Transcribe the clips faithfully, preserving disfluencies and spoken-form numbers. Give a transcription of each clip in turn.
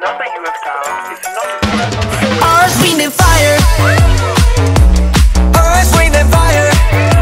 number you have dialed is not. Earth, wind and fire. Earth, wind and fire.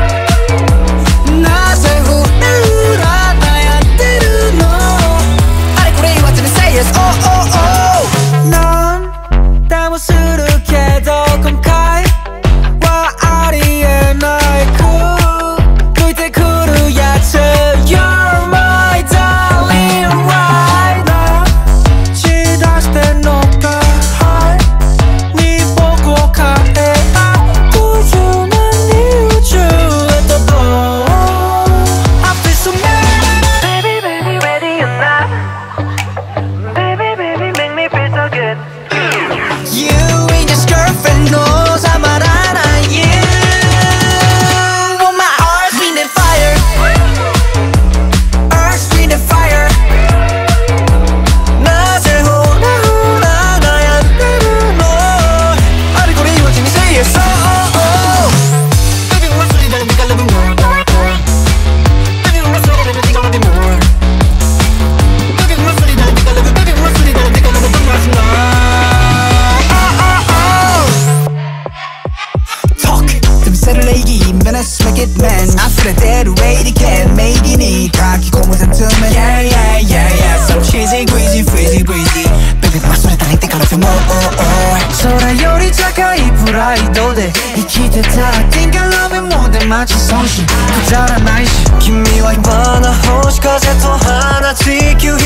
나를 후르라 나야 뜨르노 아래코레 왔더니 say yes oh oh oh 넌 땀을 수룩해도 컴카이 와 아리에 나의 쿨 그때 쿠루야 You're my darling right now 지다시 때 너가 high 네 보고 가해 꾸준한 네 우주에 떠도 I feel so mad Baby, baby, ready or not? Baby, baby, make me feel so good. You ain't just girlfriend knows I'm a rana you want my earth, wind and fire earth, wind and fire 낮을 호라호라 나야 뜨르노 아래코레 이루어진 이 say yes oh oh oh Baby we're free that 네가 love me more Baby we're free that 네가 love me more Baby we're free that 네가 love me Baby we're free that 네가 love me 더 맛이 나 Talk 틈새를 내기 Menace make it man 앞술에 대로 ready can made in it 가기고 못한 틈에 Yeah yeah yeah yeah So cheesy greasy freezy breezy Baby 막소리 달릴 때 가로fe more oh oh 소라 요리 자가이 프라이도 돼 이기대 다 think I love it more than 마치 성신 그자라 나이시君は今の星風と放ち急